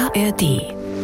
ARD.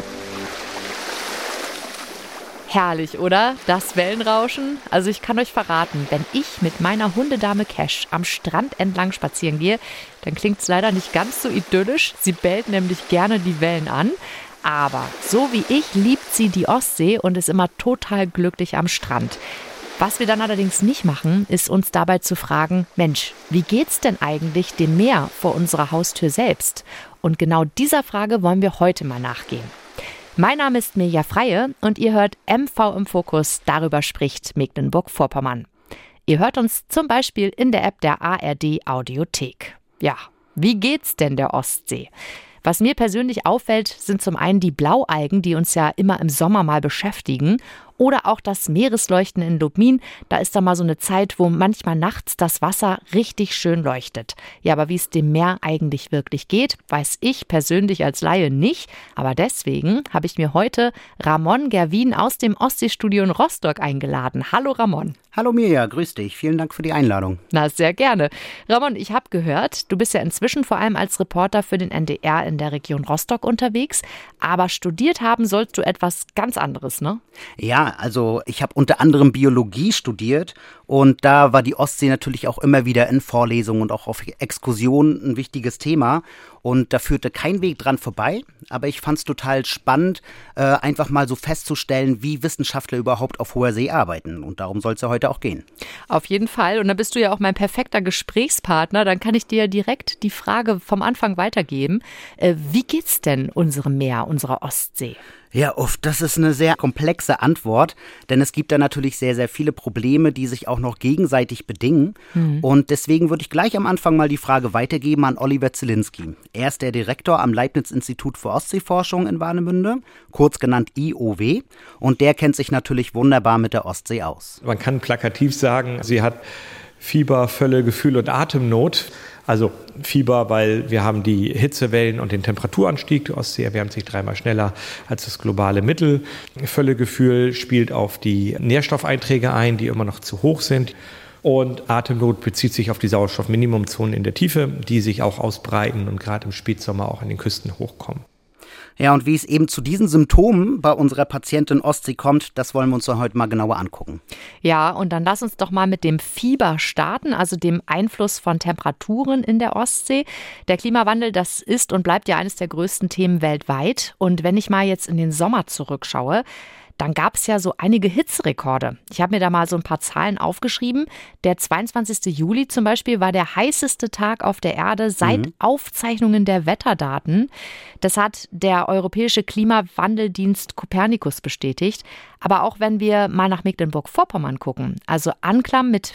Herrlich, oder? Das Wellenrauschen? Also ich kann euch verraten, wenn ich mit meiner Hundedame Cash am Strand entlang spazieren gehe, dann klingt es leider nicht ganz so idyllisch. Sie bellt nämlich gerne die Wellen an. Aber so wie ich liebt sie die Ostsee und ist immer total glücklich am Strand. Was wir dann allerdings nicht machen, ist uns dabei zu fragen, Mensch, wie geht's denn eigentlich dem Meer vor unserer Haustür selbst? Und genau dieser Frage wollen wir heute mal nachgehen. Mein Name ist Mirja Freie und ihr hört MV im Fokus, darüber spricht Mecklenburg-Vorpommern. Ihr hört uns zum Beispiel in der App der ARD Audiothek. Ja, wie geht's denn der Ostsee? Was mir persönlich auffällt, sind zum einen die Blaualgen, die uns ja immer im Sommer mal beschäftigen. Oder auch das Meeresleuchten in Lubmin. Da ist da mal so eine Zeit, wo manchmal nachts das Wasser richtig schön leuchtet. Ja, aber wie es dem Meer eigentlich wirklich geht, weiß ich persönlich als Laie nicht. Aber deswegen habe ich mir heute Ramon Gerwin aus dem Ostseestudio in Rostock eingeladen. Hallo Ramon. Hallo Mirja, grüß dich. Vielen Dank für die Einladung. Na, sehr gerne. Ramon, ich habe gehört, du bist ja inzwischen vor allem als Reporter für den NDR in der Region Rostock unterwegs. Aber studiert haben sollst du etwas ganz anderes, ne? Ja, also ich habe unter anderem Biologie studiert und da war die Ostsee natürlich auch immer wieder in Vorlesungen und auch auf Exkursionen ein wichtiges Thema. Und da führte kein Weg dran vorbei, aber ich fand es total spannend, einfach mal so festzustellen, wie Wissenschaftler überhaupt auf hoher See arbeiten. Und darum soll es ja heute auch gehen. Auf jeden Fall. Und da bist du ja auch mein perfekter Gesprächspartner. Dann kann ich dir direkt die Frage vom Anfang weitergeben. Wie geht's denn unserem Meer, unserer Ostsee? Ja, das ist eine sehr komplexe Antwort, denn es gibt da natürlich sehr, sehr viele Probleme, die sich auch noch gegenseitig bedingen. Und deswegen würde ich gleich am Anfang mal die Frage weitergeben an Oliver Zielinski. Er ist der Direktor am Leibniz-Institut für Ostseeforschung in Warnemünde, kurz genannt IOW. Und der kennt sich natürlich wunderbar mit der Ostsee aus. Man kann plakativ sagen, sie hat Fieber, Völle, Gefühl und Atemnot. Also Fieber, weil wir haben die Hitzewellen und den Temperaturanstieg. Die Ostsee erwärmt sich 3-mal schneller als das globale Mittel. Völlegefühl spielt auf die Nährstoffeinträge ein, die immer noch zu hoch sind. Und Atemnot bezieht sich auf die Sauerstoffminimumzonen in der Tiefe, die sich auch ausbreiten und gerade im Spätsommer auch an den Küsten hochkommen. Ja, und wie es eben zu diesen Symptomen bei unserer Patientin Ostsee kommt, das wollen wir uns heute mal genauer angucken. Ja, und dann lass uns doch mal mit dem Fieber starten, also dem Einfluss von Temperaturen in der Ostsee. Der Klimawandel, das ist und bleibt ja eines der größten Themen weltweit. Und wenn ich mal jetzt in den Sommer zurückschaue, dann gab es ja so einige Hitzerekorde. Ich habe mir da mal so ein paar Zahlen aufgeschrieben. Der 22. Juli zum Beispiel war der heißeste Tag auf der Erde seit Aufzeichnungen der Wetterdaten. Das hat der Europäische Klimawandeldienst Copernicus bestätigt. Aber auch wenn wir mal nach Mecklenburg-Vorpommern gucken, also Anklam mit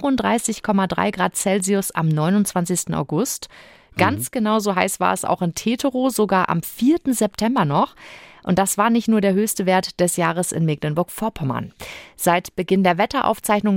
34,3 Grad Celsius am 29. August. Ganz genauso heiß war es auch in Teterow, sogar am 4. September noch. Und das war nicht nur der höchste Wert des Jahres in Mecklenburg-Vorpommern. Seit Beginn der Wetteraufzeichnung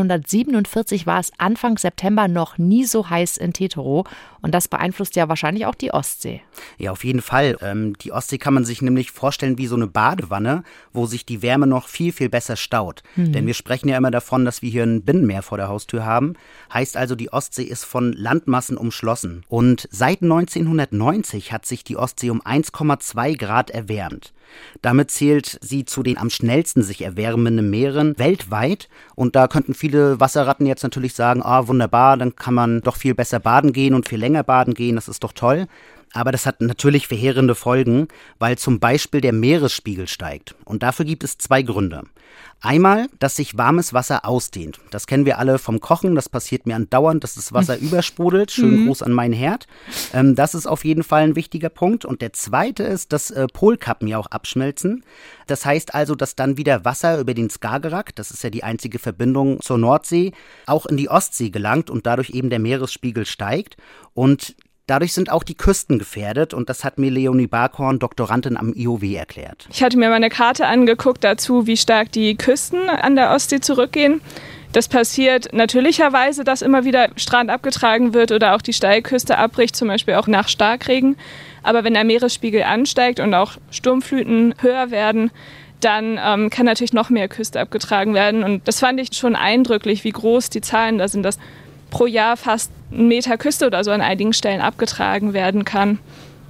1947 war es Anfang September noch nie so heiß in Teterow. Und das beeinflusst ja wahrscheinlich auch die Ostsee. Ja, auf jeden Fall. Die Ostsee kann man sich nämlich vorstellen wie so eine Badewanne, wo sich die Wärme noch viel, viel besser staut. Denn wir sprechen ja immer davon, dass wir hier ein Binnenmeer vor der Haustür haben. Heißt also, die Ostsee ist von Landmassen umschlossen. Und seit 1990 hat sich die Ostsee um 1,2 Grad erwärmt. Damit zählt sie zu den am schnellsten sich erwärmenden Meeren weltweit. Und da könnten viele Wasserratten jetzt natürlich sagen, wunderbar, dann kann man doch viel besser baden gehen und viel länger baden gehen, das ist doch toll. Aber das hat natürlich verheerende Folgen, weil zum Beispiel der Meeresspiegel steigt. Und dafür gibt es 2 Gründe. Einmal, dass sich warmes Wasser ausdehnt. Das kennen wir alle vom Kochen, das passiert mir andauernd, dass das Wasser übersprudelt. Schönen Gruß an meinen Herd. Das ist auf jeden Fall ein wichtiger Punkt. Und der zweite ist, dass Polkappen ja auch abschmelzen. Das heißt also, dass dann wieder Wasser über den Skagerrak, das ist ja die einzige Verbindung zur Nordsee, auch in die Ostsee gelangt und dadurch eben der Meeresspiegel steigt. Und dadurch sind auch die Küsten gefährdet und das hat mir Leonie Barkhorn, Doktorandin am IOW, erklärt. Ich hatte mir mal eine Karte angeguckt dazu, wie stark die Küsten an der Ostsee zurückgehen. Das passiert natürlicherweise, dass immer wieder Strand abgetragen wird oder auch die Steilküste abbricht, zum Beispiel auch nach Starkregen. Aber wenn der Meeresspiegel ansteigt und auch Sturmfluten höher werden, dann kann natürlich noch mehr Küste abgetragen werden. Und das fand ich schon eindrücklich, wie groß die Zahlen da sind, dass pro Jahr fast 1 Meter Küste oder so an einigen Stellen abgetragen werden kann.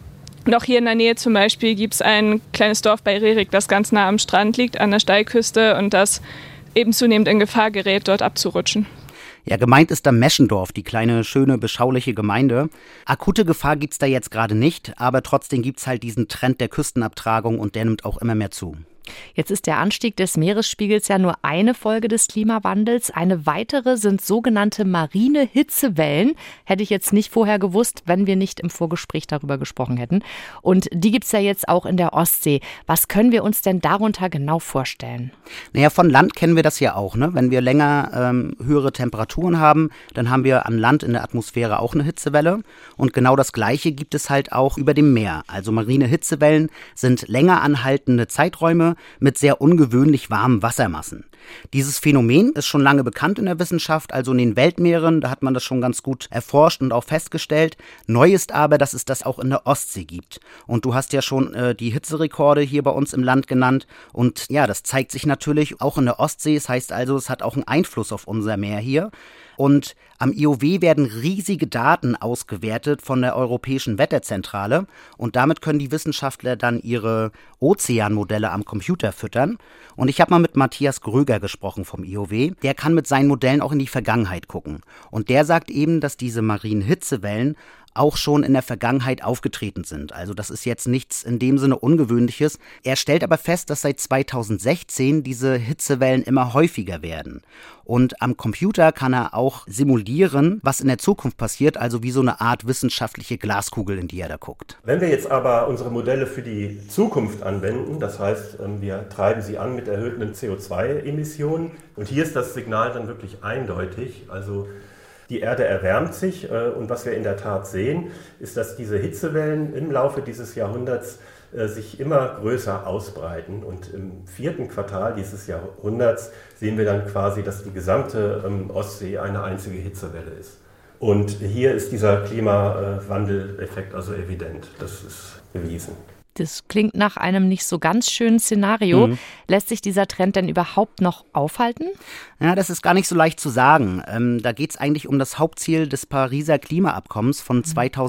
Noch hier in der Nähe zum Beispiel gibt es ein kleines Dorf bei Rerik, das ganz nah am Strand liegt, an der Steilküste und das eben zunehmend in Gefahr gerät, dort abzurutschen. Ja, gemeint ist da Meschendorf, die kleine, schöne, beschauliche Gemeinde. Akute Gefahr gibt's da jetzt gerade nicht, aber trotzdem gibt's halt diesen Trend der Küstenabtragung und der nimmt auch immer mehr zu. Jetzt ist der Anstieg des Meeresspiegels ja nur eine Folge des Klimawandels. Eine weitere sind sogenannte marine Hitzewellen. Hätte ich jetzt nicht vorher gewusst, wenn wir nicht im Vorgespräch darüber gesprochen hätten. Und die gibt's ja jetzt auch in der Ostsee. Was können wir uns denn darunter genau vorstellen? Naja, von Land kennen wir das ja auch, ne? Wenn wir länger höhere Temperaturen haben, dann haben wir an Land in der Atmosphäre auch eine Hitzewelle. Und genau das Gleiche gibt es halt auch über dem Meer. Also marine Hitzewellen sind länger anhaltende Zeiträume mit sehr ungewöhnlich warmen Wassermassen. Dieses Phänomen ist schon lange bekannt in der Wissenschaft, also in den Weltmeeren, da hat man das schon ganz gut erforscht und auch festgestellt. Neu ist aber, dass es das auch in der Ostsee gibt. Und du hast ja schon die Hitzerekorde hier bei uns im Land genannt. Und ja, das zeigt sich natürlich auch in der Ostsee. Das heißt also, es hat auch einen Einfluss auf unser Meer hier. Und am IOW werden riesige Daten ausgewertet von der Europäischen Wetterzentrale und damit können die Wissenschaftler dann ihre Ozeanmodelle am Computer füttern. Und ich habe mal mit Matthias Gröger gesprochen vom IOW. Der kann mit seinen Modellen auch in die Vergangenheit gucken. Und der sagt eben, dass diese marinen Hitzewellen auch schon in der Vergangenheit aufgetreten sind. Also das ist jetzt nichts in dem Sinne Ungewöhnliches. Er stellt aber fest, dass seit 2016 diese Hitzewellen immer häufiger werden. Und am Computer kann er auch simulieren, was in der Zukunft passiert, also wie so eine Art wissenschaftliche Glaskugel, in die er da guckt. Wenn wir jetzt aber unsere Modelle für die Zukunft anwenden, das heißt, wir treiben sie an mit erhöhten CO2-Emissionen und hier ist das Signal dann wirklich eindeutig, also die Erde erwärmt sich und was wir in der Tat sehen, ist, dass diese Hitzewellen im Laufe dieses Jahrhunderts sich immer größer ausbreiten. Und im 4. Quartal dieses Jahrhunderts sehen wir dann quasi, dass die gesamte Ostsee eine einzige Hitzewelle ist. Und hier ist dieser Klimawandeleffekt also evident. Das ist bewiesen. Das klingt nach einem nicht so ganz schönen Szenario. Lässt sich dieser Trend denn überhaupt noch aufhalten? Ja, das ist gar nicht so leicht zu sagen. Da geht es eigentlich um das Hauptziel des Pariser Klimaabkommens von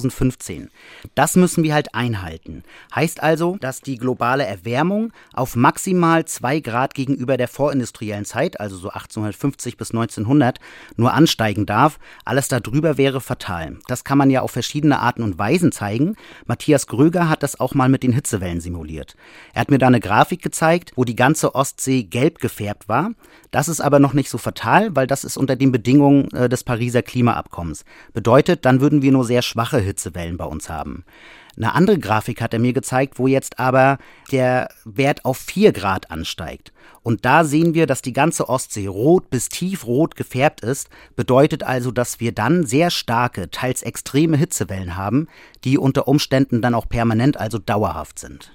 2015. Das müssen wir halt einhalten. Heißt also, dass die globale Erwärmung auf maximal 2 Grad gegenüber der vorindustriellen Zeit, also so 1850 bis 1900, nur ansteigen darf. Alles darüber wäre fatal. Das kann man ja auf verschiedene Arten und Weisen zeigen. Matthias Gröger hat das auch mal mit den Hitzewellen simuliert. Er hat mir da eine Grafik gezeigt, wo die ganze Ostsee gelb gefärbt war. Das ist aber noch nicht so fatal, weil das ist unter den Bedingungen des Pariser Klimaabkommens. Bedeutet, dann würden wir nur sehr schwache Hitzewellen bei uns haben. Eine andere Grafik hat er mir gezeigt, wo jetzt aber der Wert auf 4 Grad ansteigt. Und da sehen wir, dass die ganze Ostsee rot bis tiefrot gefärbt ist. Bedeutet also, dass wir dann sehr starke, teils extreme Hitzewellen haben, die unter Umständen dann auch permanent, also dauerhaft sind.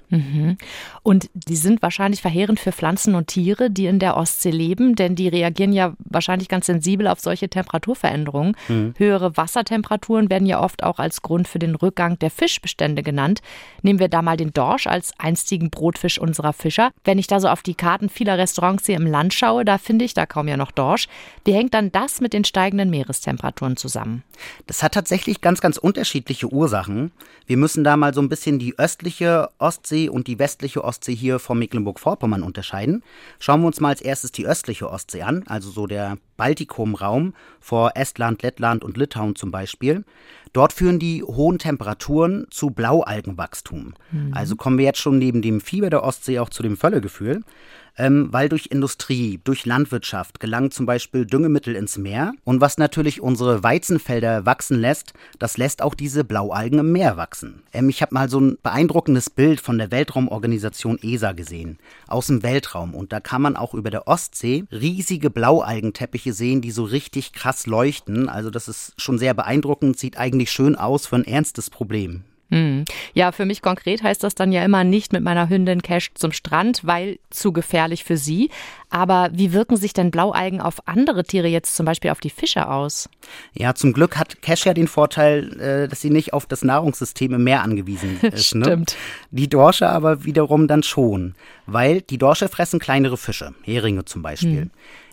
Und die sind wahrscheinlich verheerend für Pflanzen und Tiere, die in der Ostsee leben, denn die reagieren ja wahrscheinlich ganz sensibel auf solche Temperaturveränderungen. Höhere Wassertemperaturen werden ja oft auch als Grund für den Rückgang der Fischbestände genannt. Nehmen wir da mal den Dorsch als einstigen Brotfisch unserer Fischer. Wenn ich da so auf die Karten vieler Restaurants hier im Land schaue, da finde ich da kaum ja noch Dorsch. Wie hängt dann das mit den steigenden Meerestemperaturen zusammen? Das hat tatsächlich ganz, ganz unterschiedliche Ursachen. Wir müssen da mal so ein bisschen die östliche Ostsee und die westliche Ostsee hier von Mecklenburg-Vorpommern unterscheiden. Schauen wir uns mal als erstes die östliche Ostsee an, also so der Baltikumraum vor Estland, Lettland und Litauen zum Beispiel. Dort führen die hohen Temperaturen zu Blaualgenwachstum. Also kommen wir jetzt schon neben dem Fieber der Ostsee auch zu dem Völlegefühl. Weil durch Industrie, durch Landwirtschaft gelangen zum Beispiel Düngemittel ins Meer. Und was natürlich unsere Weizenfelder wachsen lässt, das lässt auch diese Blaualgen im Meer wachsen. Ich habe mal so ein beeindruckendes Bild von der Weltraumorganisation ESA gesehen, aus dem Weltraum. Und da kann man auch über der Ostsee riesige Blaualgenteppiche sehen, die so richtig krass leuchten. Also das ist schon sehr beeindruckend, sieht eigentlich schön aus für ein ernstes Problem. Ja, für mich konkret heißt das dann ja immer nicht mit meiner Hündin Cash zum Strand, weil zu gefährlich für sie. Aber wie wirken sich denn Blaualgen auf andere Tiere, jetzt zum Beispiel auf die Fische aus? Ja, zum Glück hat Cash ja den Vorteil, dass sie nicht auf das Nahrungssystem im Meer angewiesen ist. Stimmt. Ne? Die Dorsche aber wiederum dann schon, weil die Dorsche fressen kleinere Fische, Heringe zum Beispiel.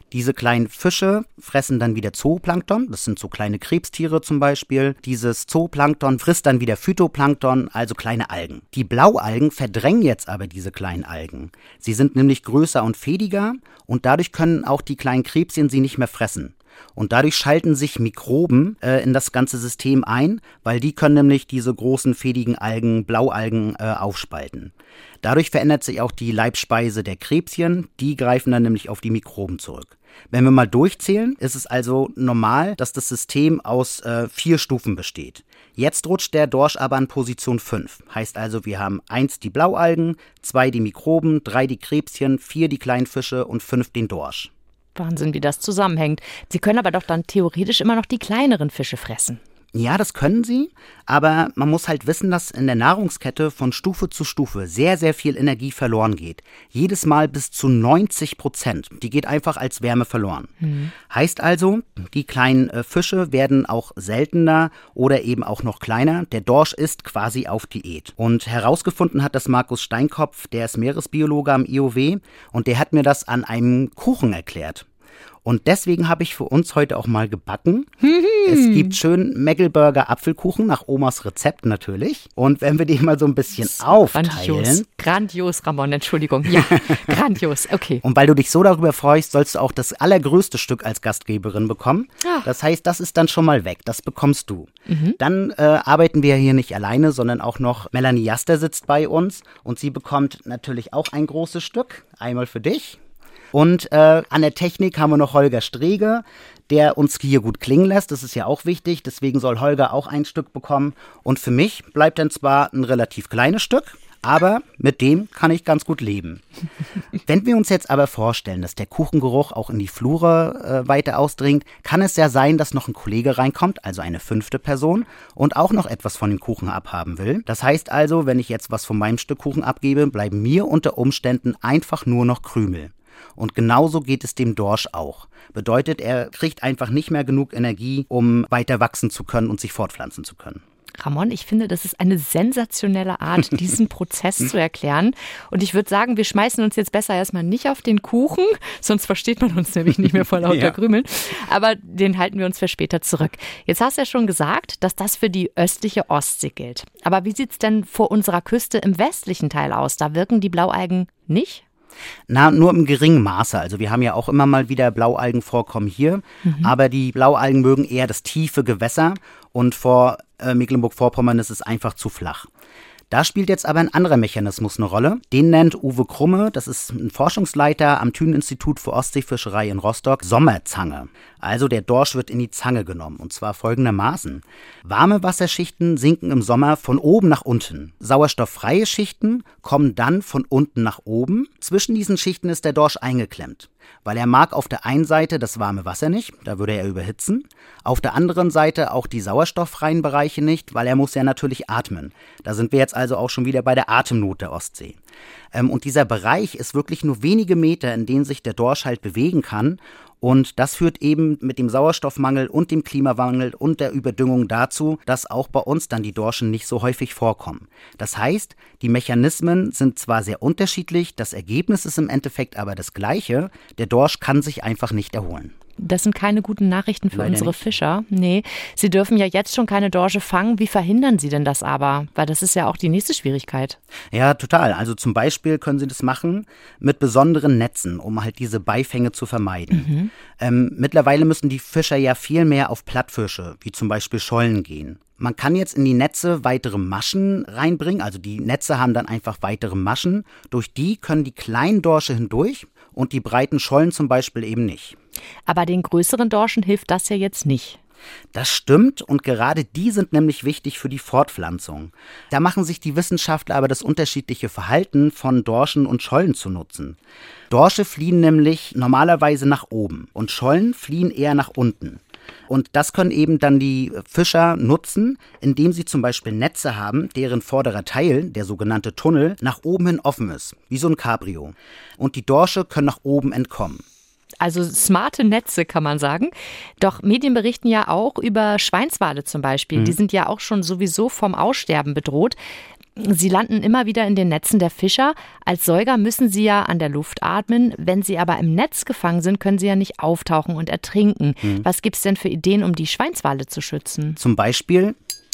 Diese kleinen Fische fressen dann wieder Zooplankton, das sind so kleine Krebstiere zum Beispiel. Dieses Zooplankton frisst dann wieder Phytoplankton, also kleine Algen. Die Blaualgen verdrängen jetzt aber diese kleinen Algen. Sie sind nämlich größer und fädiger und dadurch können auch die kleinen Krebschen sie nicht mehr fressen. Und dadurch schalten sich Mikroben in das ganze System ein, weil die können nämlich diese großen, fädigen Algen, Blaualgen, aufspalten. Dadurch verändert sich auch die Leibspeise der Krebschen, die greifen dann nämlich auf die Mikroben zurück. Wenn wir mal durchzählen, ist es also normal, dass das System aus 4 Stufen besteht. Jetzt rutscht der Dorsch aber an Position 5. Heißt also, wir haben 1 die Blaualgen, 2 die Mikroben, 3 die Krebschen, 4 die kleinen Fische und 5 den Dorsch. Wahnsinn, wie das zusammenhängt. Sie können aber doch dann theoretisch immer noch die kleineren Fische fressen. Ja, das können sie, aber man muss halt wissen, dass in der Nahrungskette von Stufe zu Stufe sehr, sehr viel Energie verloren geht. Jedes Mal bis zu 90%. Die geht einfach als Wärme verloren. Heißt also, die kleinen Fische werden auch seltener oder eben auch noch kleiner. Der Dorsch ist quasi auf Diät. Und herausgefunden hat das Markus Steinkopf, der ist Meeresbiologe am IOW und der hat mir das an einem Kuchen erklärt. Und deswegen habe ich für uns heute auch mal gebacken. Es gibt schön Meggelburger Apfelkuchen nach Omas Rezept natürlich. Und wenn wir den mal so ein bisschen aufteilen. Grandios, Ramon, Entschuldigung. Ja, grandios, okay. Und weil du dich so darüber freust, sollst du auch das allergrößte Stück als Gastgeberin bekommen. Das heißt, das ist dann schon mal weg. Das bekommst du. Dann arbeiten wir hier nicht alleine, sondern auch noch Melanie Jaster sitzt bei uns. Und sie bekommt natürlich auch ein großes Stück. Einmal für dich. Und an der Technik haben wir noch Holger Strege, der uns hier gut klingen lässt. Das ist ja auch wichtig, deswegen soll Holger auch ein Stück bekommen. Und für mich bleibt dann zwar ein relativ kleines Stück, aber mit dem kann ich ganz gut leben. Wenn wir uns jetzt aber vorstellen, dass der Kuchengeruch auch in die Flure weiter ausdringt, kann es ja sein, dass noch ein Kollege reinkommt, also eine 5. Person, und auch noch etwas von dem Kuchen abhaben will. Das heißt also, wenn ich jetzt was von meinem Stück Kuchen abgebe, bleiben mir unter Umständen einfach nur noch Krümel. Und genauso geht es dem Dorsch auch. Bedeutet, er kriegt einfach nicht mehr genug Energie, um weiter wachsen zu können und sich fortpflanzen zu können. Ramon, ich finde, das ist eine sensationelle Art, diesen Prozess zu erklären. Und ich würde sagen, wir schmeißen uns jetzt besser erstmal nicht auf den Kuchen, sonst versteht man uns nämlich nicht mehr vor lauter Krümeln. Aber den halten wir uns für später zurück. Jetzt hast du ja schon gesagt, dass das für die östliche Ostsee gilt. Aber wie sieht es denn vor unserer Küste im westlichen Teil aus? Da wirken die Blaualgen nicht? Na, nur im geringen Maße. Also wir haben ja auch immer mal wieder Blaualgenvorkommen hier, aber die Blaualgen mögen eher das tiefe Gewässer und vor Mecklenburg-Vorpommern ist es einfach zu flach. Da spielt jetzt aber ein anderer Mechanismus eine Rolle. Den nennt Uwe Krumme, das ist ein Forschungsleiter am Thünen-Institut für Ostseefischerei in Rostock, Sommerzange. Also der Dorsch wird in die Zange genommen und zwar folgendermaßen. Warme Wasserschichten sinken im Sommer von oben nach unten. Sauerstofffreie Schichten kommen dann von unten nach oben. Zwischen diesen Schichten ist der Dorsch eingeklemmt, weil er mag auf der einen Seite das warme Wasser nicht, da würde er überhitzen. Auf der anderen Seite auch die sauerstofffreien Bereiche nicht, weil er muss ja natürlich atmen. Da sind wir jetzt also auch schon wieder bei der Atemnot der Ostsee. Und dieser Bereich ist wirklich nur wenige Meter, in denen sich der Dorsch halt bewegen kann. Und das führt eben mit dem Sauerstoffmangel und dem Klimawandel und der Überdüngung dazu, dass auch bei uns dann die Dorschen nicht so häufig vorkommen. Das heißt, die Mechanismen sind zwar sehr unterschiedlich, das Ergebnis ist im Endeffekt aber das gleiche. Der Dorsch kann sich einfach nicht erholen. Das sind keine guten Nachrichten für Leider unsere nicht. Fischer. Nee, sie dürfen ja jetzt schon keine Dorsche fangen. Wie verhindern sie denn das aber? Weil das ist ja auch die nächste Schwierigkeit. Ja, total. Also zum Beispiel können sie das machen mit besonderen Netzen, um halt diese Beifänge zu vermeiden. Mittlerweile müssen die Fischer ja viel mehr auf Plattfische, wie zum Beispiel Schollen, gehen. Man kann jetzt in die Netze weitere Maschen reinbringen, also die Netze haben dann einfach weitere Maschen. Durch die können die kleinen Dorsche hindurch und die breiten Schollen zum Beispiel eben nicht. Aber den größeren Dorschen hilft das ja jetzt nicht. Das stimmt und gerade die sind nämlich wichtig für die Fortpflanzung. Da machen sich die Wissenschaftler aber das unterschiedliche Verhalten von Dorschen und Schollen zu nutzen. Dorsche fliehen nämlich normalerweise nach oben und Schollen fliehen eher nach unten. Und das können eben dann die Fischer nutzen, indem sie zum Beispiel Netze haben, deren vorderer Teil, der sogenannte Tunnel, nach oben hin offen ist, wie so ein Cabrio. Und die Dorsche können nach oben entkommen. Also smarte Netze, kann man sagen. Doch Medien berichten ja auch über Schweinswale zum Beispiel. Die sind ja auch schon sowieso vom Aussterben bedroht. Sie landen immer wieder in den Netzen der Fischer. Als Säuger müssen sie ja an der Luft atmen. Wenn sie aber im Netz gefangen sind, können sie ja nicht auftauchen und ertrinken. Was gibt's denn für Ideen, um die Schweinswale zu schützen? Zum Beispiel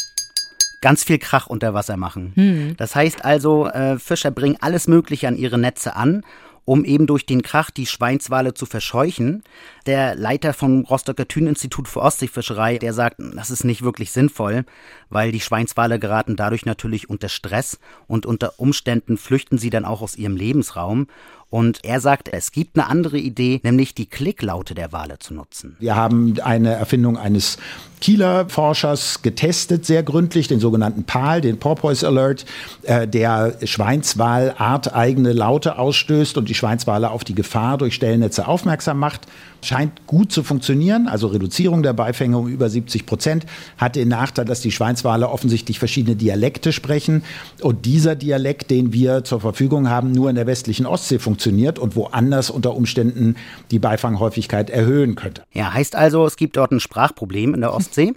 ganz viel Krach unter Wasser machen. Das heißt also, Fischer bringen alles Mögliche an ihre Netze an, um eben durch den Krach die Schweinswale zu verscheuchen. Der Leiter vom Rostocker Thünen-Institut für Ostseefischerei, der sagt, das ist nicht wirklich sinnvoll, weil die Schweinswale geraten dadurch natürlich unter Stress und unter Umständen flüchten sie dann auch aus ihrem Lebensraum. Und er sagt, es gibt eine andere Idee, nämlich die Klicklaute der Wale zu nutzen. Wir haben eine Erfindung eines Kieler Forschers getestet, sehr gründlich, den sogenannten PAL, den Porpoise Alert, der Schweinswal arteigene Laute ausstößt und die Schweinswale auf die Gefahr durch Stellnetze aufmerksam macht. Scheint gut zu funktionieren, also Reduzierung der Beifänge um über 70%, hat den Nachteil, dass die Schweinswale offensichtlich verschiedene Dialekte sprechen und dieser Dialekt, den wir zur Verfügung haben, nur in der westlichen Ostsee funktioniert und woanders unter Umständen die Beifanghäufigkeit erhöhen könnte. Ja, heißt also, es gibt dort ein Sprachproblem in der Ostsee.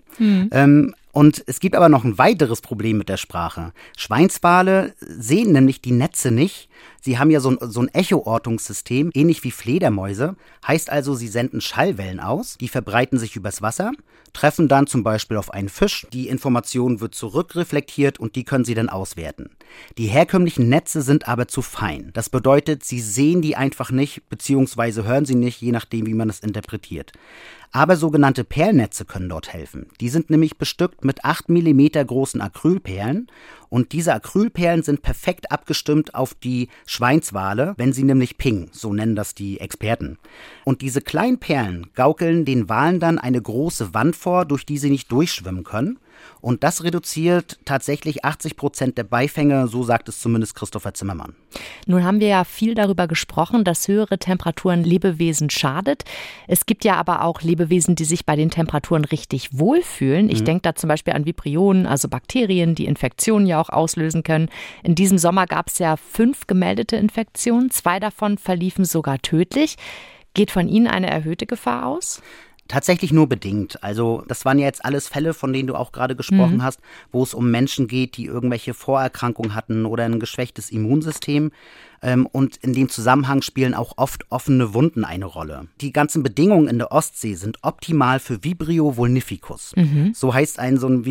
Und es gibt aber noch ein weiteres Problem mit der Sprache. Schweinswale sehen nämlich die Netze nicht. Sie haben ja so ein Echoortungssystem, ähnlich wie Fledermäuse. Heißt also, sie senden Schallwellen aus, die verbreiten sich übers Wasser, treffen dann zum Beispiel auf einen Fisch. Die Information wird zurückreflektiert und die können sie dann auswerten. Die herkömmlichen Netze sind aber zu fein. Das bedeutet, sie sehen die einfach nicht, beziehungsweise hören sie nicht, je nachdem, wie man es interpretiert. Aber sogenannte Perlnetze können dort helfen. Die sind nämlich bestückt mit 8 mm großen Acrylperlen und diese Acrylperlen sind perfekt abgestimmt auf die Schweinswale, wenn sie nämlich pingen, so nennen das die Experten. Und diese kleinen Perlen gaukeln den Walen dann eine große Wand vor, durch die sie nicht durchschwimmen können. Und das reduziert tatsächlich 80% der Beifänge, so sagt es zumindest Christopher Zimmermann. Nun haben wir ja viel darüber gesprochen, dass höhere Temperaturen Lebewesen schadet. Es gibt ja aber auch Lebewesen, die sich bei den Temperaturen richtig wohlfühlen. Ich denke da zum Beispiel an Vibrionen, also Bakterien, die Infektionen ja auch auslösen können. In diesem Sommer gab es ja 5 gemeldete Infektionen. 2 davon verliefen sogar tödlich. Geht von Ihnen eine erhöhte Gefahr aus? Tatsächlich nur bedingt. Also das waren ja jetzt alles Fälle, von denen du auch gerade gesprochen hast, wo es um Menschen geht, die irgendwelche Vorerkrankungen hatten oder ein geschwächtes Immunsystem. Und in dem Zusammenhang spielen auch oft offene Wunden eine Rolle. Die ganzen Bedingungen in der Ostsee sind optimal für Vibrio vulnificus. So heißt so eine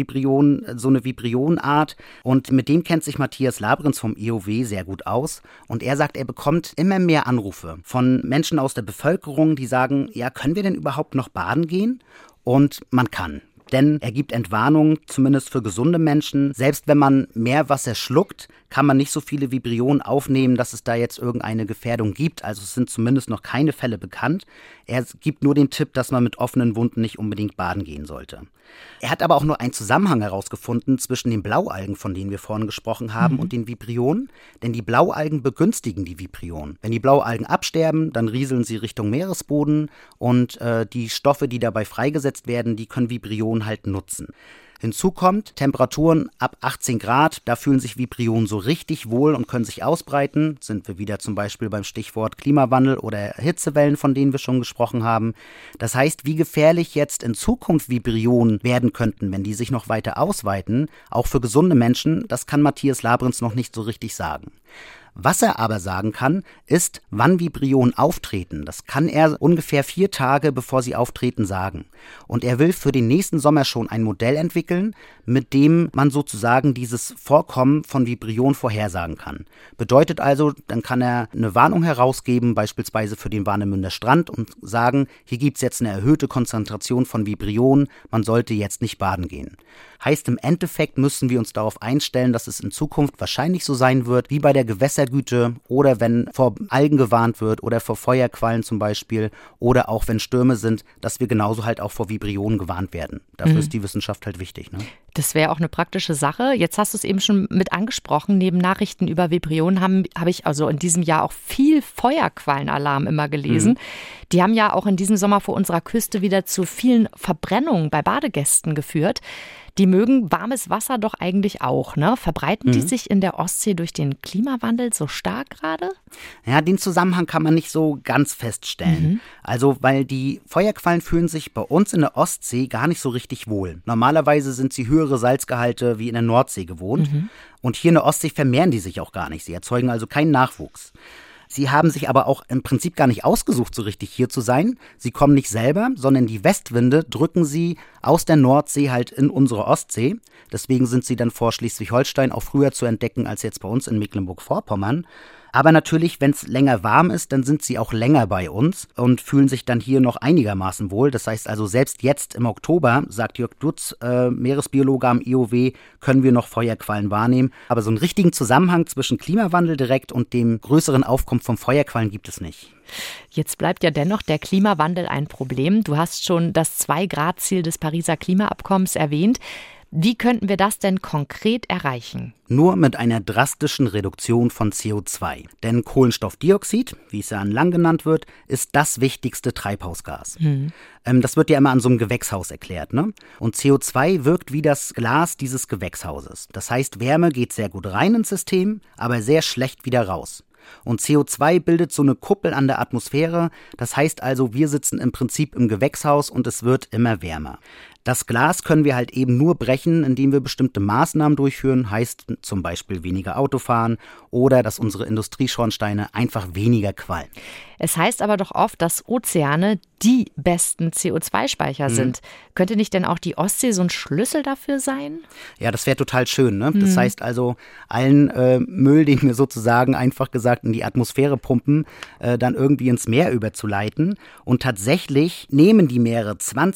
Vibrionenart. Und mit dem kennt sich Matthias Labrenz vom IOW sehr gut aus. Und er sagt, er bekommt immer mehr Anrufe von Menschen aus der Bevölkerung, die sagen, ja, können wir denn überhaupt noch baden gehen? Und man kann. Denn er gibt Entwarnung, zumindest für gesunde Menschen. Selbst wenn man mehr Wasser schluckt, kann man nicht so viele Vibrionen aufnehmen, dass es da jetzt irgendeine Gefährdung gibt. Also es sind zumindest noch keine Fälle bekannt. Er gibt nur den Tipp, dass man mit offenen Wunden nicht unbedingt baden gehen sollte. Er hat aber auch nur einen Zusammenhang herausgefunden zwischen den Blaualgen, von denen wir vorhin gesprochen haben, und den Vibrionen. Denn die Blaualgen begünstigen die Vibrionen. Wenn die Blaualgen absterben, dann rieseln sie Richtung Meeresboden und die Stoffe, die dabei freigesetzt werden, die können Vibrionen halt nutzen. Hinzu kommt Temperaturen ab 18 Grad, da fühlen sich Vibrionen so richtig wohl und können sich ausbreiten. Sind wir wieder zum Beispiel beim Stichwort Klimawandel oder Hitzewellen, von denen wir schon gesprochen haben. Das heißt, wie gefährlich jetzt in Zukunft Vibrionen werden könnten, wenn die sich noch weiter ausweiten, auch für gesunde Menschen, das kann Matthias Labrenz noch nicht so richtig sagen. Was er aber sagen kann, ist, wann Vibrionen auftreten. Das kann er ungefähr 4 Tage, bevor sie auftreten, sagen. Und er will für den nächsten Sommer schon ein Modell entwickeln, mit dem man sozusagen dieses Vorkommen von Vibrionen vorhersagen kann. Bedeutet also, dann kann er eine Warnung herausgeben, beispielsweise für den Warnemünder Strand, und sagen, hier gibt es jetzt eine erhöhte Konzentration von Vibrionen, man sollte jetzt nicht baden gehen. Heißt, im Endeffekt müssen wir uns darauf einstellen, dass es in Zukunft wahrscheinlich so sein wird, wie bei der Gewässergüte oder wenn vor Algen gewarnt wird oder vor Feuerquallen zum Beispiel oder auch wenn Stürme sind, dass wir genauso halt auch vor Vibrionen gewarnt werden. Dafür ist die Wissenschaft halt wichtig, ne? Das wäre auch eine praktische Sache. Jetzt hast du es eben schon mit angesprochen. Neben Nachrichten über Vibrionen habe ich also in diesem Jahr auch viel Feuerquallenalarm immer gelesen. Die haben ja auch in diesem Sommer vor unserer Küste wieder zu vielen Verbrennungen bei Badegästen geführt. Die mögen warmes Wasser doch eigentlich auch, ne? Verbreiten die sich in der Ostsee durch den Klimawandel so stark gerade? Ja, den Zusammenhang kann man nicht so ganz feststellen. Also, weil die Feuerquallen fühlen sich bei uns in der Ostsee gar nicht so richtig wohl. Normalerweise sind sie höhere Salzgehalte wie in der Nordsee gewohnt. Und hier in der Ostsee vermehren die sich auch gar nicht. Sie erzeugen also keinen Nachwuchs. Sie haben sich aber auch im Prinzip gar nicht ausgesucht, so richtig hier zu sein. Sie kommen nicht selber, sondern die Westwinde drücken sie aus der Nordsee halt in unsere Ostsee. Deswegen sind sie dann vor Schleswig-Holstein auch früher zu entdecken als jetzt bei uns in Mecklenburg-Vorpommern. Aber natürlich, wenn es länger warm ist, dann sind sie auch länger bei uns und fühlen sich dann hier noch einigermaßen wohl. Das heißt also, selbst jetzt im Oktober, sagt Jörg Dutz, Meeresbiologe am IOW, können wir noch Feuerquallen wahrnehmen. Aber so einen richtigen Zusammenhang zwischen Klimawandel direkt und dem größeren Aufkommen von Feuerquallen gibt es nicht. Jetzt bleibt ja dennoch der Klimawandel ein Problem. Du hast schon das 2-Grad-Ziel des Pariser Klimaabkommens erwähnt. Wie könnten wir das denn konkret erreichen? Nur mit einer drastischen Reduktion von CO2. Denn Kohlenstoffdioxid, wie es ja an Lang genannt wird, ist das wichtigste Treibhausgas. Das wird ja immer an so einem Gewächshaus erklärt, ne? Und CO2 wirkt wie das Glas dieses Gewächshauses. Das heißt, Wärme geht sehr gut rein ins System, aber sehr schlecht wieder raus. Und CO2 bildet so eine Kuppel an der Atmosphäre. Das heißt also, wir sitzen im Prinzip im Gewächshaus und es wird immer wärmer. Das Glas können wir halt eben nur brechen, indem wir bestimmte Maßnahmen durchführen, heißt zum Beispiel weniger Autofahren oder dass unsere Industrieschornsteine einfach weniger qualmen. Es heißt aber doch oft, dass Ozeane die besten CO2-Speicher sind. Könnte nicht denn auch die Ostsee so ein Schlüssel dafür sein? Ja, das wäre total schön, ne? Das heißt also, allen Müll, den wir sozusagen einfach gesagt in die Atmosphäre pumpen, dann irgendwie ins Meer überzuleiten. Und tatsächlich nehmen die Meere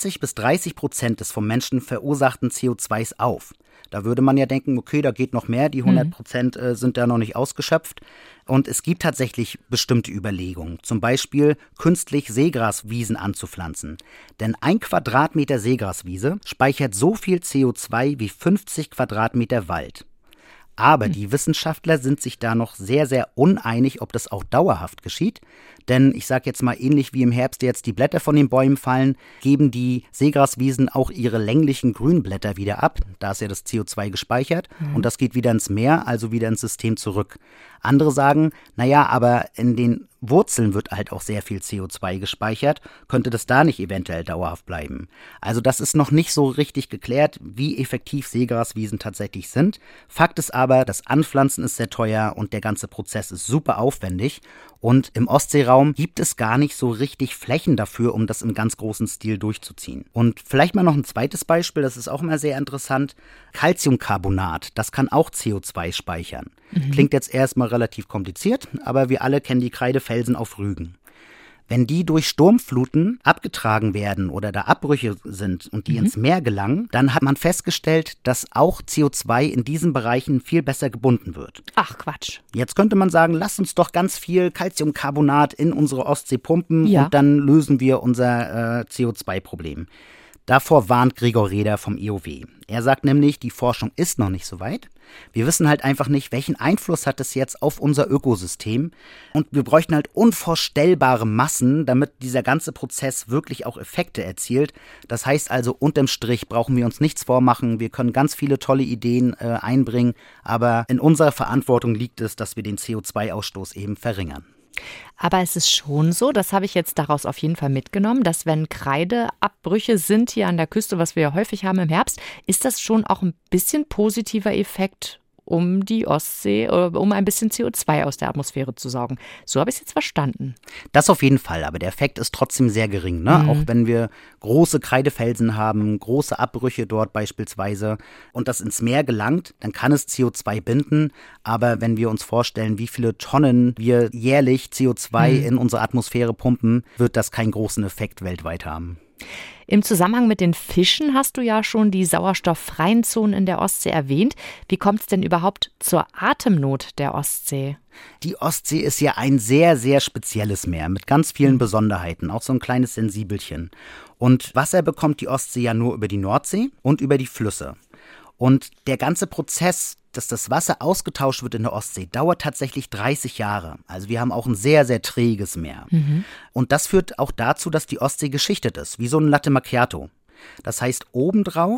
20-30% des vom Menschen verursachten CO2s auf. Da würde man ja denken, okay, da geht noch mehr, die 100% sind da noch nicht ausgeschöpft. Und es gibt tatsächlich bestimmte Überlegungen, zum Beispiel künstlich Seegraswiesen anzupflanzen. Denn 1 Quadratmeter Seegraswiese speichert so viel CO2 wie 50 Quadratmeter Wald. Aber die Wissenschaftler sind sich da noch sehr, sehr uneinig, ob das auch dauerhaft geschieht. Denn ich sage jetzt mal, ähnlich wie im Herbst jetzt die Blätter von den Bäumen fallen, geben die Seegraswiesen auch ihre länglichen Grünblätter wieder ab. Da ist ja das CO2 gespeichert und das geht wieder ins Meer, also wieder ins System zurück. Andere sagen, naja, aber in den Wurzeln wird halt auch sehr viel CO2 gespeichert. Könnte das da nicht eventuell dauerhaft bleiben? Also das ist noch nicht so richtig geklärt, wie effektiv Seegraswiesen tatsächlich sind. Fakt ist aber, das Anpflanzen ist sehr teuer und der ganze Prozess ist super aufwendig. Und im Ostseeraum gibt es gar nicht so richtig Flächen dafür, um das im ganz großen Stil durchzuziehen. Und vielleicht mal noch ein zweites Beispiel, das ist auch immer sehr interessant. Calciumcarbonat, das kann auch CO2 speichern. Klingt jetzt erstmal relativ kompliziert, aber wir alle kennen die Kreidefelsen auf Rügen. Wenn die durch Sturmfluten abgetragen werden oder da Abbrüche sind und die ins Meer gelangen, dann hat man festgestellt, dass auch CO2 in diesen Bereichen viel besser gebunden wird. Ach Quatsch. Jetzt könnte man sagen, lasst uns doch ganz viel Calciumcarbonat in unsere Ostsee pumpen und dann lösen wir unser CO2-Problem. Davor warnt Gregor Reder vom IOW. Er sagt nämlich, die Forschung ist noch nicht so weit. Wir wissen halt einfach nicht, welchen Einfluss hat es jetzt auf unser Ökosystem. Und wir bräuchten halt unvorstellbare Massen, damit dieser ganze Prozess wirklich auch Effekte erzielt. Das heißt also, unterm Strich brauchen wir uns nichts vormachen. Wir können ganz viele tolle Ideen einbringen. Aber in unserer Verantwortung liegt es, dass wir den CO2-Ausstoß eben verringern. Aber es ist schon so, das habe ich jetzt daraus auf jeden Fall mitgenommen, dass wenn Kreideabbrüche sind hier an der Küste, was wir ja häufig haben im Herbst, ist das schon auch ein bisschen positiver Effekt, um die Ostsee, um ein bisschen CO2 aus der Atmosphäre zu saugen. So habe ich es jetzt verstanden. Das auf jeden Fall, aber der Effekt ist trotzdem sehr gering, ne? Auch wenn wir große Kreidefelsen haben, große Abbrüche dort beispielsweise und das ins Meer gelangt, dann kann es CO2 binden. Aber wenn wir uns vorstellen, wie viele Tonnen wir jährlich CO2 in unsere Atmosphäre pumpen, wird das keinen großen Effekt weltweit haben. Im Zusammenhang mit den Fischen hast du ja schon die sauerstofffreien Zonen in der Ostsee erwähnt. Wie kommt es denn überhaupt zur Atemnot der Ostsee? Die Ostsee ist ja ein sehr, sehr spezielles Meer mit ganz vielen Besonderheiten, auch so ein kleines Sensibelchen. Und Wasser bekommt die Ostsee ja nur über die Nordsee und über die Flüsse. Und der ganze Prozess, dass das Wasser ausgetauscht wird in der Ostsee, dauert tatsächlich 30 Jahre. Also wir haben auch ein sehr, sehr träges Meer. Und das führt auch dazu, dass die Ostsee geschichtet ist, wie so ein Latte Macchiato. Das heißt, obendrauf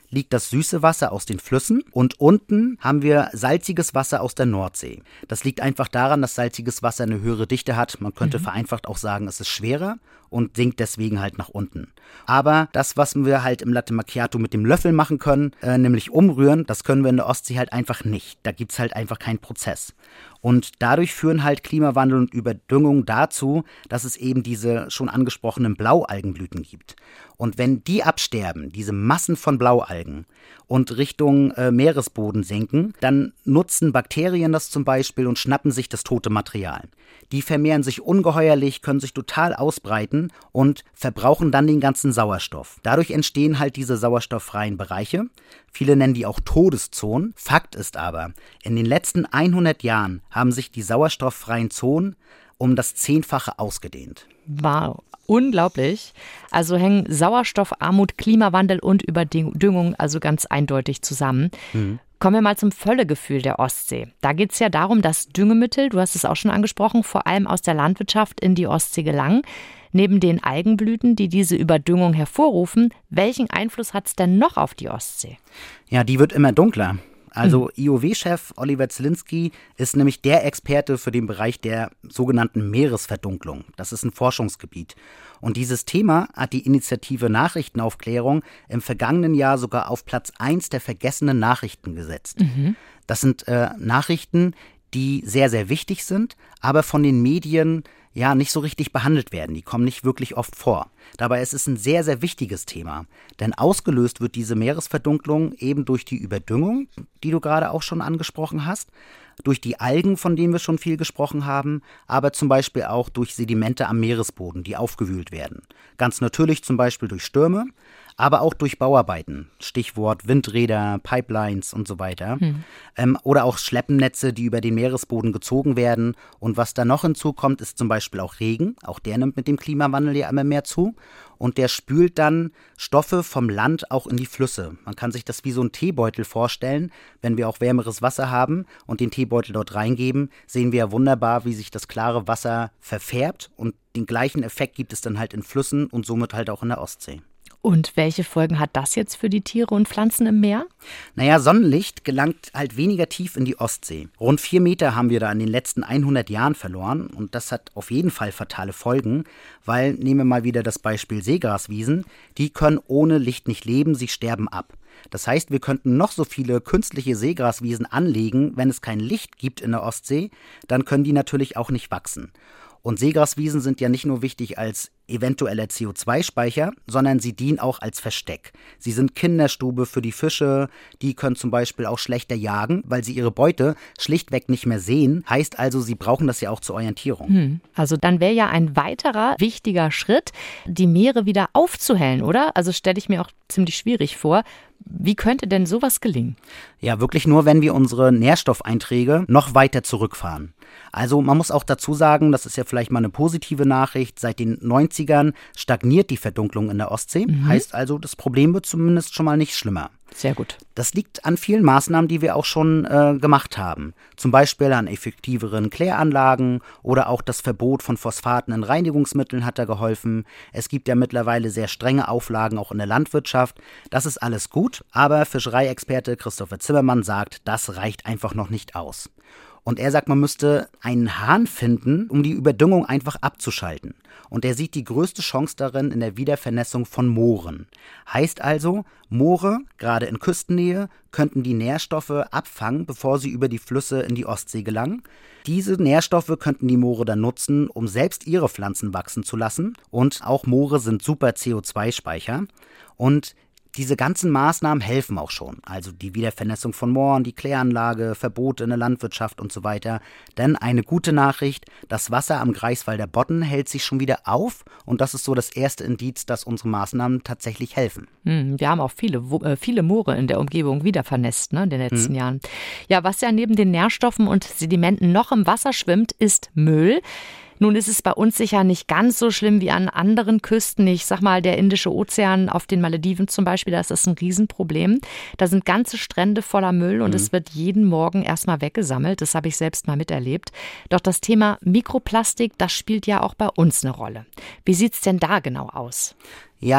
liegt das süße Wasser aus den Flüssen und unten haben wir salziges Wasser aus der Nordsee. Das liegt einfach daran, dass salziges Wasser eine höhere Dichte hat. Man könnte vereinfacht auch sagen, es ist schwerer und sinkt deswegen halt nach unten. Aber das, was wir halt im Latte Macchiato mit dem Löffel machen können, nämlich umrühren, das können wir in der Ostsee halt einfach nicht. Da gibt's halt einfach keinen Prozess. Und dadurch führen halt Klimawandel und Überdüngung dazu, dass es eben diese schon angesprochenen Blaualgenblüten gibt. Und wenn die absterben, diese Massen von Blaualgen, und Richtung Meeresboden sinken, dann nutzen Bakterien das zum Beispiel und schnappen sich das tote Material. Die vermehren sich ungeheuerlich, können sich total ausbreiten und verbrauchen dann den ganzen Sauerstoff. Dadurch entstehen halt diese sauerstofffreien Bereiche. Viele nennen die auch Todeszonen. Fakt ist aber, in den letzten 100 Jahren haben sich die sauerstofffreien Zonen um das 10-fache ausgedehnt. Wow, unglaublich. Also hängen Sauerstoffarmut, Klimawandel und Überdüngung also ganz eindeutig zusammen. Kommen wir mal zum Völlegefühl der Ostsee. Da geht es ja darum, dass Düngemittel, du hast es auch schon angesprochen, vor allem aus der Landwirtschaft in die Ostsee gelangen. Neben den Algenblüten, die diese Überdüngung hervorrufen, welchen Einfluss hat es denn noch auf die Ostsee? Ja, die wird immer dunkler. Also IOW-Chef Oliver Zielinski ist nämlich der Experte für den Bereich der sogenannten Meeresverdunklung. Das ist ein Forschungsgebiet. Und dieses Thema hat die Initiative Nachrichtenaufklärung im vergangenen Jahr sogar auf Platz 1 der vergessenen Nachrichten gesetzt. Das sind Nachrichten, die sehr, sehr wichtig sind, aber von den Medien ja nicht so richtig behandelt werden. Die kommen nicht wirklich oft vor. Dabei ist es ein sehr, sehr wichtiges Thema. Denn ausgelöst wird diese Meeresverdunklung eben durch die Überdüngung, die du gerade auch schon angesprochen hast, durch die Algen, von denen wir schon viel gesprochen haben, aber zum Beispiel auch durch Sedimente am Meeresboden, die aufgewühlt werden. Ganz natürlich zum Beispiel durch Stürme, aber auch durch Bauarbeiten. Stichwort Windräder, Pipelines und so weiter. Oder auch Schleppennetze, die über den Meeresboden gezogen werden. Und was da noch hinzukommt, ist zum Beispiel auch Regen. Auch der nimmt mit dem Klimawandel ja immer mehr zu. Und der spült dann Stoffe vom Land auch in die Flüsse. Man kann sich das wie so ein Teebeutel vorstellen. Wenn wir auch wärmeres Wasser haben und den Teebeutel dort reingeben, sehen wir ja wunderbar, wie sich das klare Wasser verfärbt. Und den gleichen Effekt gibt es dann halt in Flüssen und somit halt auch in der Ostsee. Und welche Folgen hat das jetzt für die Tiere und Pflanzen im Meer? Naja, Sonnenlicht gelangt halt weniger tief in die Ostsee. Rund 4 Meter haben wir da in den letzten 100 Jahren verloren und das hat auf jeden Fall fatale Folgen, weil, nehmen wir mal wieder das Beispiel Seegraswiesen, die können ohne Licht nicht leben, sie sterben ab. Das heißt, wir könnten noch so viele künstliche Seegraswiesen anlegen, wenn es kein Licht gibt in der Ostsee, dann können die natürlich auch nicht wachsen. Und Seegraswiesen sind ja nicht nur wichtig als eventueller CO2-Speicher, sondern sie dienen auch als Versteck. Sie sind Kinderstube für die Fische, die können zum Beispiel auch schlechter jagen, weil sie ihre Beute schlichtweg nicht mehr sehen. Heißt also, sie brauchen das ja auch zur Orientierung. Also dann wäre ja ein weiterer wichtiger Schritt, die Meere wieder aufzuhellen, oder? Also stelle ich mir auch ziemlich schwierig vor. Wie könnte denn sowas gelingen? Ja, wirklich nur, wenn wir unsere Nährstoffeinträge noch weiter zurückfahren. Also man muss auch dazu sagen, das ist ja vielleicht mal eine positive Nachricht, seit den 90ern stagniert die Verdunklung in der Ostsee. Heißt also, das Problem wird zumindest schon mal nicht schlimmer. Sehr gut. Das liegt an vielen Maßnahmen, die wir auch schon gemacht haben. Zum Beispiel an effektiveren Kläranlagen oder auch das Verbot von Phosphaten in Reinigungsmitteln hat da geholfen. Es gibt ja mittlerweile sehr strenge Auflagen auch in der Landwirtschaft. Das ist alles gut, aber Fischereiexperte Christopher Zimmermann sagt, das reicht einfach noch nicht aus. Und er sagt, man müsste einen Hahn finden, um die Überdüngung einfach abzuschalten. Und er sieht die größte Chance darin in der Wiedervernässung von Mooren. Heißt also, Moore, gerade in Küstennähe, könnten die Nährstoffe abfangen, bevor sie über die Flüsse in die Ostsee gelangen. Diese Nährstoffe könnten die Moore dann nutzen, um selbst ihre Pflanzen wachsen zu lassen. Und auch Moore sind super CO2-Speicher. Und diese ganzen Maßnahmen helfen auch schon. Also die Wiedervernässung von Mooren, die Kläranlage, Verbote in der Landwirtschaft und so weiter. Denn eine gute Nachricht, das Wasser am Greifswalder Bodden hält sich schon wieder auf. Und das ist so das erste Indiz, dass unsere Maßnahmen tatsächlich helfen. Wir haben auch viele Moore in der Umgebung wiedervernässt, in den letzten Jahren. Ja, was ja neben den Nährstoffen und Sedimenten noch im Wasser schwimmt, ist Müll. Nun ist es bei uns sicher nicht ganz so schlimm wie an anderen Küsten. Ich sag mal, der Indische Ozean auf den Malediven zum Beispiel, da ist das ein Riesenproblem. Da sind ganze Strände voller Müll und es wird jeden Morgen erstmal weggesammelt. Das habe ich selbst mal miterlebt. Doch das Thema Mikroplastik, das spielt ja auch bei uns eine Rolle. Wie sieht's denn da genau aus? Ja,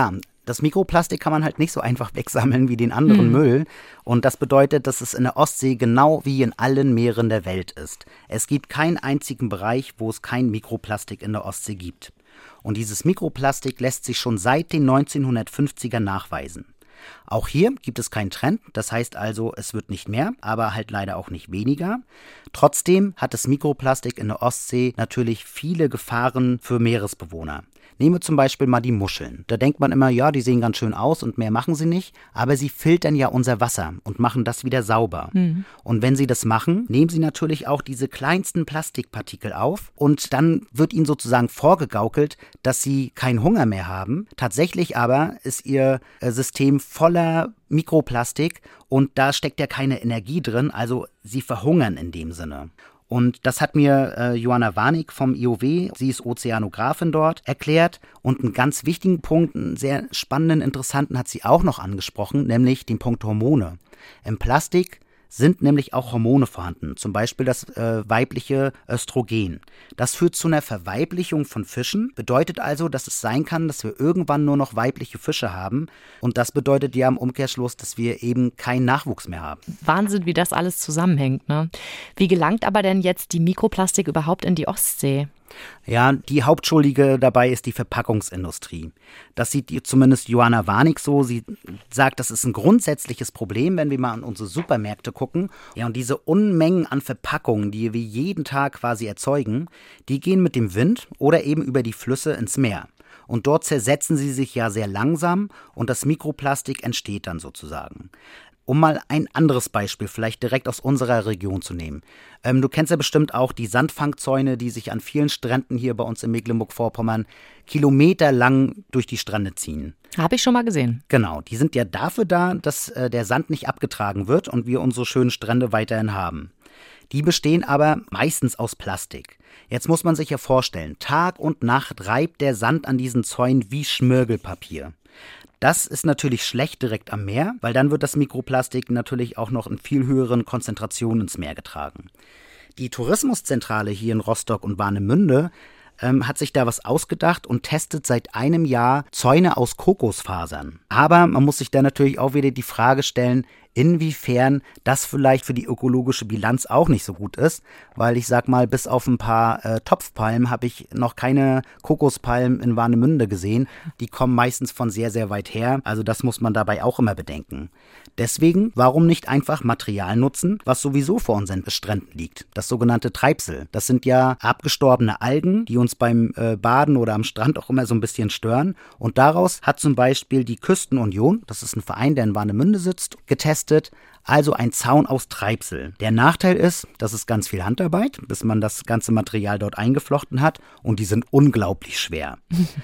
Das Mikroplastik kann man halt nicht so einfach wegsammeln wie den anderen Müll. Und das bedeutet, dass es in der Ostsee genau wie in allen Meeren der Welt ist. Es gibt keinen einzigen Bereich, wo es kein Mikroplastik in der Ostsee gibt. Und dieses Mikroplastik lässt sich schon seit den 1950er nachweisen. Auch hier gibt es keinen Trend, das heißt also, es wird nicht mehr, aber halt leider auch nicht weniger. Trotzdem hat das Mikroplastik in der Ostsee natürlich viele Gefahren für Meeresbewohner. Nehmen wir zum Beispiel mal die Muscheln. Da denkt man immer, ja, die sehen ganz schön aus und mehr machen sie nicht, aber sie filtern ja unser Wasser und machen das wieder sauber. Und wenn sie das machen, nehmen sie natürlich auch diese kleinsten Plastikpartikel auf und dann wird ihnen sozusagen vorgegaukelt, dass sie keinen Hunger mehr haben. Tatsächlich aber ist ihr System voller Mikroplastik und da steckt ja keine Energie drin, also sie verhungern in dem Sinne. Und das hat mir Joanna Warnig vom IOW, sie ist Ozeanografin dort, erklärt. Und einen ganz wichtigen Punkt, einen sehr spannenden, interessanten hat sie auch noch angesprochen, nämlich den Punkt Hormone. Im Plastik sind nämlich auch Hormone vorhanden, zum Beispiel das weibliche Östrogen. Das führt zu einer Verweiblichung von Fischen, bedeutet also, dass es sein kann, dass wir irgendwann nur noch weibliche Fische haben. Und das bedeutet ja im Umkehrschluss, dass wir eben keinen Nachwuchs mehr haben. Wahnsinn, wie das alles zusammenhängt, ne? Wie gelangt aber denn jetzt die Mikroplastik überhaupt in die Ostsee? Ja, die Hauptschuldige dabei ist die Verpackungsindustrie. Das sieht zumindest Joanna Warnig so. Sie sagt, das ist ein grundsätzliches Problem, wenn wir mal an unsere Supermärkte gucken. Ja, und diese Unmengen an Verpackungen, die wir jeden Tag quasi erzeugen, die gehen mit dem Wind oder eben über die Flüsse ins Meer. Und dort zersetzen sie sich ja sehr langsam und das Mikroplastik entsteht dann sozusagen. Um mal ein anderes Beispiel vielleicht direkt aus unserer Region zu nehmen. Du kennst ja bestimmt auch die Sandfangzäune, die sich an vielen Stränden hier bei uns in Mecklenburg-Vorpommern kilometerlang durch die Strände ziehen. Habe ich schon mal gesehen. Genau, die sind ja dafür da, dass der Sand nicht abgetragen wird und wir unsere schönen Strände weiterhin haben. Die bestehen aber meistens aus Plastik. Jetzt muss man sich ja vorstellen, Tag und Nacht reibt der Sand an diesen Zäunen wie Schmirgelpapier. Das ist natürlich schlecht direkt am Meer, weil dann wird das Mikroplastik natürlich auch noch in viel höheren Konzentrationen ins Meer getragen. Die Tourismuszentrale hier in Rostock und Warnemünde hat sich da was ausgedacht und testet seit einem Jahr Zäune aus Kokosfasern. Aber man muss sich da natürlich auch wieder die Frage stellen, inwiefern das vielleicht für die ökologische Bilanz auch nicht so gut ist, weil ich sag mal, bis auf ein paar Topfpalmen habe ich noch keine Kokospalmen in Warnemünde gesehen. Die kommen meistens von sehr, sehr weit her, also das muss man dabei auch immer bedenken. Deswegen, warum nicht einfach Material nutzen, was sowieso vor unseren Stränden liegt? Das sogenannte Treibsel. Das sind ja abgestorbene Algen, die uns beim Baden oder am Strand auch immer so ein bisschen stören. Und daraus hat zum Beispiel die Küstenunion, das ist ein Verein, der in Warnemünde sitzt, getestet, also ein Zaun aus Treibsel. Der Nachteil ist, das ist ganz viel Handarbeit, bis man das ganze Material dort eingeflochten hat und die sind unglaublich schwer.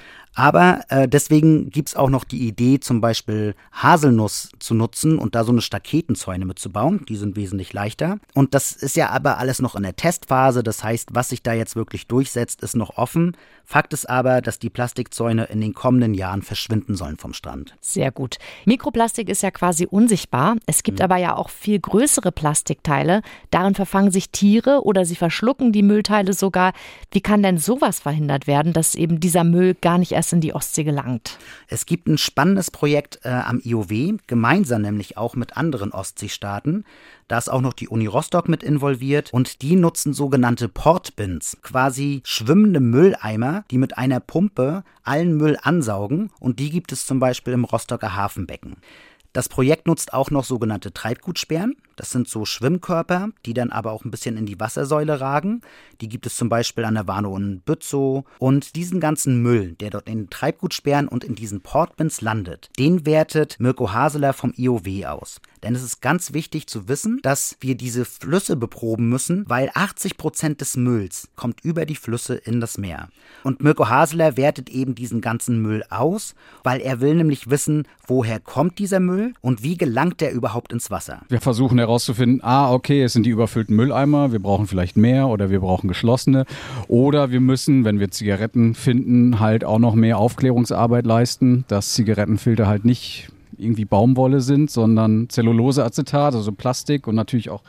Aber deswegen gibt es auch noch die Idee, zum Beispiel Haselnuss zu nutzen und da so eine Staketenzäune mitzubauen. Die sind wesentlich leichter. Und das ist ja aber alles noch in der Testphase. Das heißt, was sich da jetzt wirklich durchsetzt, ist noch offen. Fakt ist aber, dass die Plastikzäune in den kommenden Jahren verschwinden sollen vom Strand. Sehr gut. Mikroplastik ist ja quasi unsichtbar. Es gibt aber ja auch viel größere Plastikteile. Darin verfangen sich Tiere oder sie verschlucken die Müllteile sogar. Wie kann denn sowas verhindert werden, dass eben dieser Müll gar nicht erst in die Ostsee gelangt? Es gibt ein spannendes Projekt am IOW, gemeinsam nämlich auch mit anderen Ostseestaaten. Da ist auch noch die Uni Rostock mit involviert und die nutzen sogenannte Portbins, quasi schwimmende Mülleimer, die mit einer Pumpe allen Müll ansaugen und die gibt es zum Beispiel im Rostocker Hafenbecken. Das Projekt nutzt auch noch sogenannte Treibgutsperren. Das sind so Schwimmkörper, die dann aber auch ein bisschen in die Wassersäule ragen. Die gibt es zum Beispiel an der Warnow und Bützow. Und diesen ganzen Müll, der dort in den Treibgutsperren und in diesen Portbins landet, den wertet Mirko Haseler vom IOW aus. Denn es ist ganz wichtig zu wissen, dass wir diese Flüsse beproben müssen, weil 80% des Mülls kommt über die Flüsse in das Meer. Und Mirko Haseler wertet eben diesen ganzen Müll aus, weil er will nämlich wissen, woher kommt dieser Müll und wie gelangt der überhaupt ins Wasser. Wir versuchen herauszufinden, okay, es sind die überfüllten Mülleimer, wir brauchen vielleicht mehr oder wir brauchen geschlossene. Oder wir müssen, wenn wir Zigaretten finden, halt auch noch mehr Aufklärungsarbeit leisten, dass Zigarettenfilter halt nicht irgendwie Baumwolle sind, sondern Zelluloseacetat, also Plastik und natürlich auch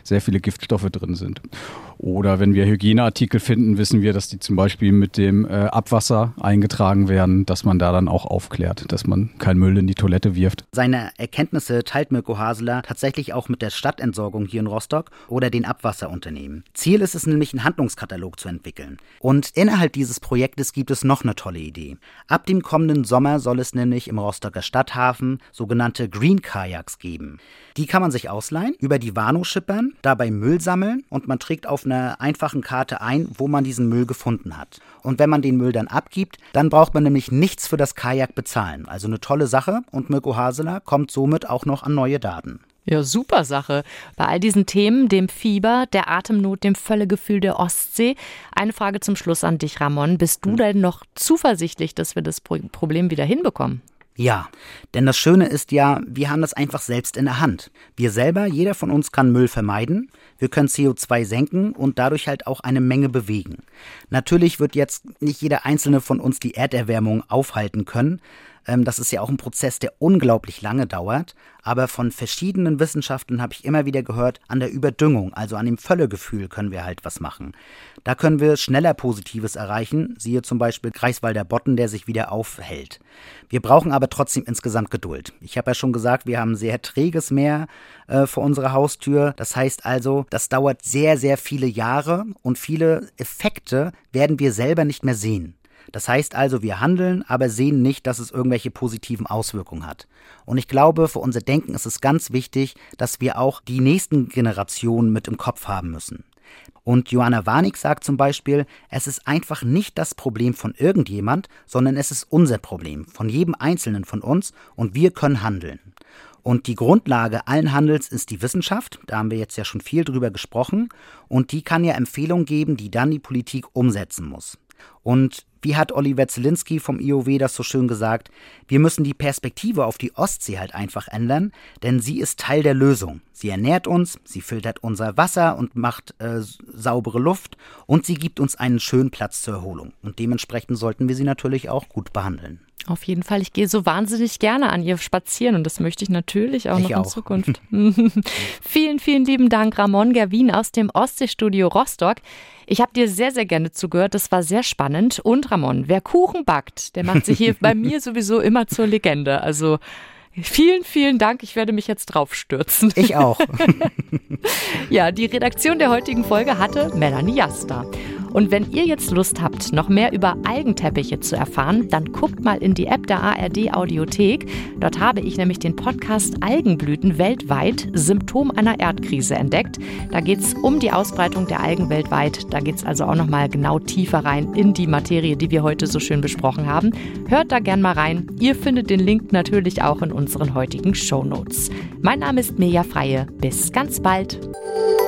sehr viele Giftstoffe drin sind. Oder wenn wir Hygieneartikel finden, wissen wir, dass die zum Beispiel mit dem Abwasser eingetragen werden, dass man da dann auch aufklärt, dass man keinen Müll in die Toilette wirft. Seine Erkenntnisse teilt Mirko Haseler tatsächlich auch mit der Stadtentsorgung hier in Rostock oder den Abwasserunternehmen. Ziel ist es nämlich, einen Handlungskatalog zu entwickeln. Und innerhalb dieses Projektes gibt es noch eine tolle Idee. Ab dem kommenden Sommer soll es nämlich im Rostocker Stadthafen sogenannte Green Kajaks geben. Die kann man sich ausleihen, über die Warnow schippern, dabei Müll sammeln und man trägt auf einer einfachen Karte ein, wo man diesen Müll gefunden hat. Und wenn man den Müll dann abgibt, dann braucht man nämlich nichts für das Kajak bezahlen. Also eine tolle Sache und Mirko Haseler kommt somit auch noch an neue Daten. Ja, super Sache. Bei all diesen Themen, dem Fieber, der Atemnot, dem Völlegefühl der Ostsee. Eine Frage zum Schluss an dich, Ramon. Bist du denn noch zuversichtlich, dass wir das Problem wieder hinbekommen? Ja, denn das Schöne ist ja, wir haben das einfach selbst in der Hand. Wir selber, jeder von uns kann Müll vermeiden, wir können CO2 senken und dadurch halt auch eine Menge bewegen. Natürlich wird jetzt nicht jeder einzelne von uns die Erderwärmung aufhalten können. Das ist ja auch ein Prozess, der unglaublich lange dauert. Aber von verschiedenen Wissenschaftlern habe ich immer wieder gehört, an der Überdüngung, also an dem Völlegefühl können wir halt was machen. Da können wir schneller Positives erreichen, siehe zum Beispiel Greifswalder Bodden, der sich wieder aufhält. Wir brauchen aber trotzdem insgesamt Geduld. Ich habe ja schon gesagt, wir haben ein sehr träges Meer vor unserer Haustür. Das heißt also, das dauert sehr, sehr viele Jahre und viele Effekte werden wir selber nicht mehr sehen. Das heißt also, wir handeln, aber sehen nicht, dass es irgendwelche positiven Auswirkungen hat. Und ich glaube, für unser Denken ist es ganz wichtig, dass wir auch die nächsten Generationen mit im Kopf haben müssen. Und Joanna Warnig sagt zum Beispiel, es ist einfach nicht das Problem von irgendjemand, sondern es ist unser Problem, von jedem Einzelnen von uns und wir können handeln. Und die Grundlage allen Handelns ist die Wissenschaft, da haben wir jetzt ja schon viel drüber gesprochen, und die kann ja Empfehlungen geben, die dann die Politik umsetzen muss. Und wie hat Oliver Zielinski vom IOW das so schön gesagt, wir müssen die Perspektive auf die Ostsee halt einfach ändern, denn sie ist Teil der Lösung. Sie ernährt uns, sie filtert unser Wasser und macht saubere Luft und sie gibt uns einen schönen Platz zur Erholung. Und dementsprechend sollten wir sie natürlich auch gut behandeln. Auf jeden Fall, ich gehe so wahnsinnig gerne an ihr spazieren und das möchte ich natürlich auch in Zukunft. Vielen, vielen lieben Dank, Ramon Gerwin aus dem Ostseestudio Rostock. Ich habe dir sehr, sehr gerne zugehört, das war sehr spannend. Und Ramon, wer Kuchen backt, der macht sich hier bei mir sowieso immer zur Legende. Also vielen, vielen Dank, ich werde mich jetzt drauf stürzen. Ich auch. Ja, die Redaktion der heutigen Folge hatte Melanie Jasta. Und wenn ihr jetzt Lust habt, noch mehr über Algenteppiche zu erfahren, dann guckt mal in die App der ARD Audiothek. Dort habe ich nämlich den Podcast Algenblüten weltweit, Symptom einer Erdkrise entdeckt. Da geht es um die Ausbreitung der Algen weltweit. Da geht es also auch noch mal genau tiefer rein in die Materie, die wir heute so schön besprochen haben. Hört da gern mal rein. Ihr findet den Link natürlich auch in unseren heutigen Shownotes. Mein Name ist Mirja Freie. Bis ganz bald.